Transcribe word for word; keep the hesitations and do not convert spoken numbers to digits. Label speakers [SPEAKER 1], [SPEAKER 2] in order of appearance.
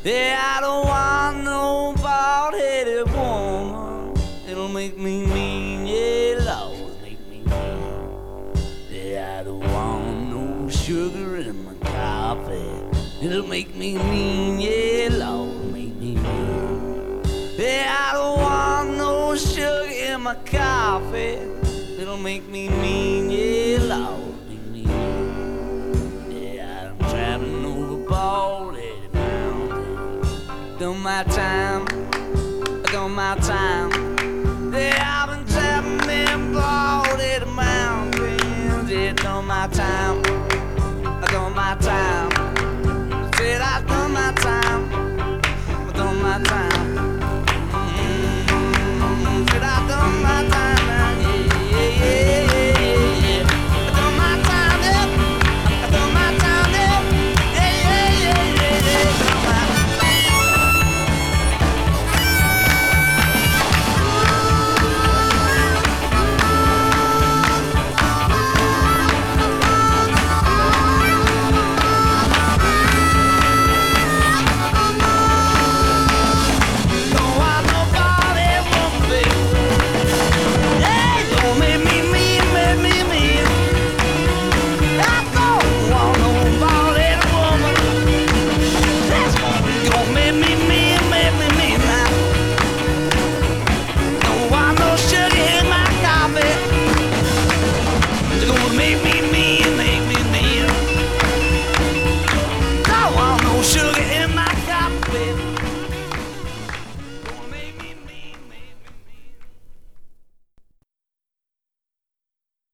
[SPEAKER 1] Yeah, I don't want no bald-headed woman. It'll make me mean, yeah, Lord, make me mean. Yeah, I don't want no sugar in my coffee. It'll make me mean, yeah, Lord, make me mean. Yeah, I don't want no sugar in my coffee. It'll make me mean, yeah, Lord, make me mean. Yeah, I'm traveling over bald-headed mountains. Done my time, done my time.